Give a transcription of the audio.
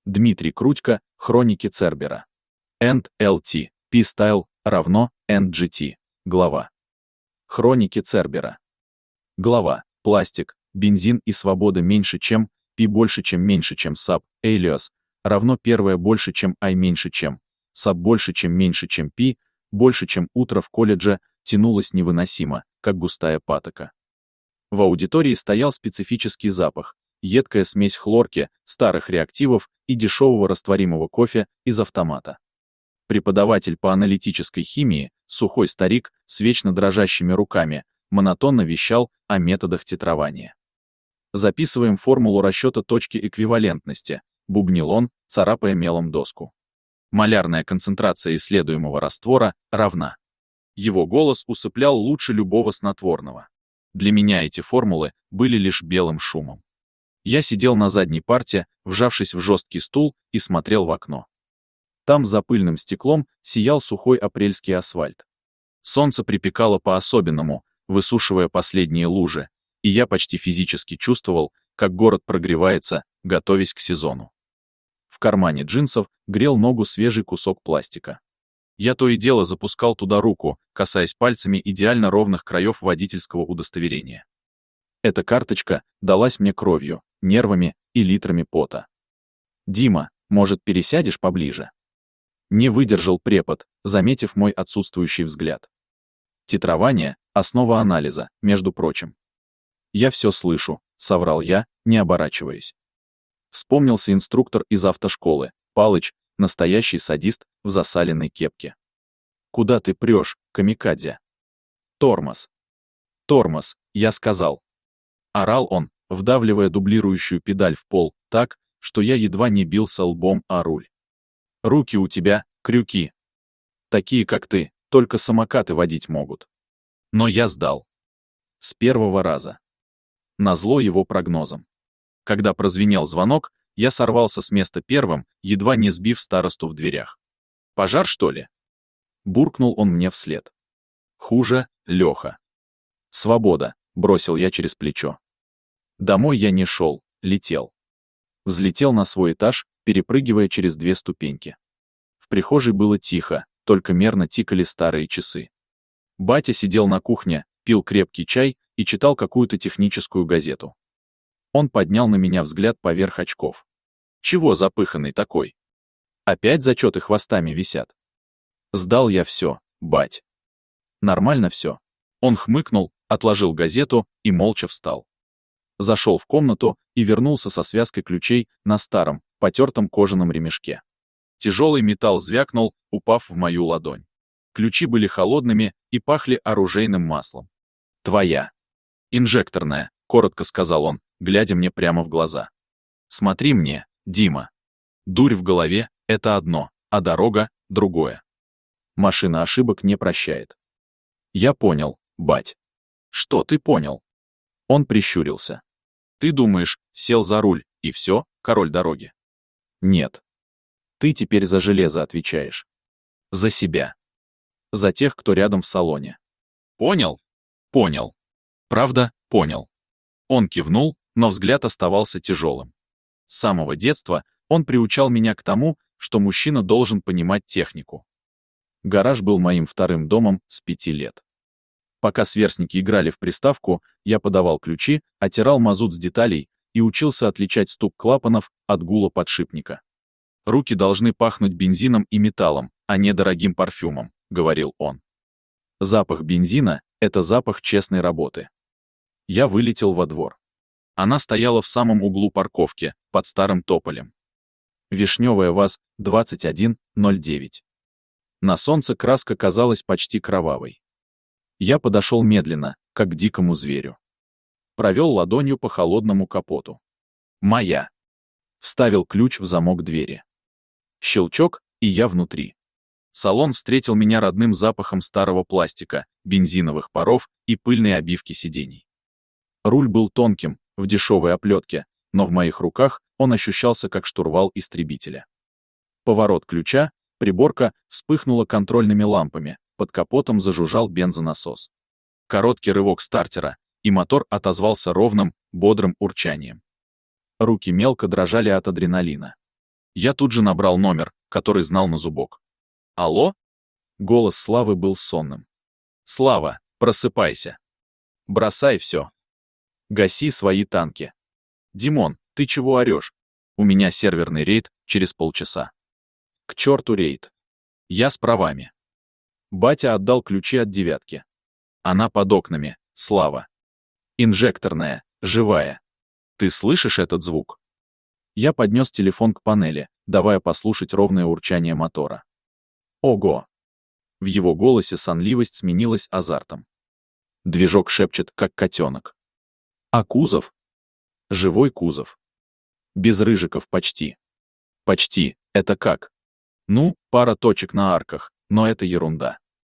Дмитрий Крутько, Хроники Цербера. End LT, P-Style, равно, NGT. Глава. Хроники Цербера. Глава. Пластик, бензин и свобода меньше чем, P больше чем меньше чем SAP, Alias, равно первое больше чем I меньше чем, SAP больше чем меньше чем P, больше чем утро в колледже, тянулось невыносимо, как густая патока. В аудитории стоял специфический запах, едкая смесь хлорки, старых реактивов и дешевого растворимого кофе из автомата. Преподаватель по аналитической химии, сухой старик с вечно дрожащими руками, монотонно вещал о методах титрования. Записываем формулу расчета точки эквивалентности, бубнил он, царапая мелом доску. Малярная концентрация исследуемого раствора равна. Его голос усыплял лучше любого снотворного. Для меня эти формулы были лишь белым шумом. Я сидел на задней парте, вжавшись в жесткий стул, и смотрел в окно. Там за пыльным стеклом сиял сухой апрельский асфальт. Солнце припекало по-особенному, высушивая последние лужи, и я почти физически чувствовал, как город прогревается, готовясь к сезону. В кармане джинсов грел ногу свежий кусок пластика. Я то и дело запускал туда руку, касаясь пальцами идеально ровных краев водительского удостоверения. Эта карточка далась мне кровью, нервами и литрами пота. «Дима, может, пересядешь поближе?» Не выдержал препод, заметив мой отсутствующий взгляд. Титрование — основа анализа, между прочим. «Я все слышу», — соврал я, не оборачиваясь. Вспомнился инструктор из автошколы, Палыч, настоящий садист в засаленной кепке. «Куда ты прешь, камикадзе?» «Тормоз». «Тормоз», я сказал. Орал он, вдавливая дублирующую педаль в пол, так, что я едва не бился лбом о руль. «Руки у тебя, крюки. Такие, как ты, только самокаты водить могут». Но я сдал. С первого раза. Назло его прогнозам. Когда прозвенел звонок, я сорвался с места первым, едва не сбив старосту в дверях. «Пожар, что ли?» Буркнул он мне вслед. «Хуже, Леха». «Свобода», бросил я через плечо. Домой я не шел, летел. Взлетел на свой этаж, перепрыгивая через 2 ступеньки. В прихожей было тихо, только мерно тикали старые часы. Батя сидел на кухне, пил крепкий чай и читал какую-то техническую газету. Он поднял на меня взгляд поверх очков. «Чего запыханный такой? Опять зачеты хвостами висят?» «Сдал я все, бать». «Нормально все». Он хмыкнул, отложил газету и молча встал. Зашел в комнату и вернулся со связкой ключей на старом, потертом кожаном ремешке. Тяжелый металл звякнул, упав в мою ладонь. Ключи были холодными и пахли оружейным маслом. «Твоя. Инжекторная», — коротко сказал он, глядя мне прямо в глаза. «Смотри мне, Дима. Дурь в голове — это одно, а дорога — другое. Машина ошибок не прощает». «Я понял, бать». «Что ты понял?» Он прищурился. «Ты думаешь, сел за руль, и все, король дороги?» «Нет. Ты теперь за железо отвечаешь. За себя. За тех, кто рядом в салоне». «Понял?» «Понял. Правда, понял». Он кивнул, но взгляд оставался тяжелым. С самого детства он приучал меня к тому, что мужчина должен понимать технику. Гараж был моим вторым домом с 5 лет. Пока сверстники играли в приставку, я подавал ключи, оттирал мазут с деталей и учился отличать стук клапанов от гула подшипника. «Руки должны пахнуть бензином и металлом, а не дорогим парфюмом», — говорил он. Запах бензина — это запах честной работы. Я вылетел во двор. Она стояла в самом углу парковки, под старым тополем. Вишневая ВАЗ-2109. На солнце краска казалась почти кровавой. Я подошел медленно, как к дикому зверю. Провел ладонью по холодному капоту. «Моя». Вставил ключ в замок двери. Щелчок, и я внутри. Салон встретил меня родным запахом старого пластика, бензиновых паров и пыльной обивки сидений. Руль был тонким, в дешевой оплетке, но в моих руках он ощущался как штурвал истребителя. Поворот ключа, приборка вспыхнула контрольными лампами, под капотом зажужжал бензонасос. Короткий рывок стартера, и мотор отозвался ровным, бодрым урчанием. Руки мелко дрожали от адреналина. Я тут же набрал номер, который знал на зубок. «Алло?» Голос Славы был сонным. «Слава, просыпайся. Бросай все. Гаси свои танки. Димон, ты чего орешь? У меня серверный рейд через полчаса». «К черту рейд. Я с правами». Батя отдал ключи от девятки. Она под окнами, Слава. Инжекторная, живая. Ты слышишь этот звук? Я поднес телефон к панели, давая послушать ровное урчание мотора. Ого! В его голосе сонливость сменилась азартом. Движок шепчет, как котенок. А кузов? Живой кузов. Без рыжиков почти. Почти, это как? Ну, пара точек на арках, но это ерунда.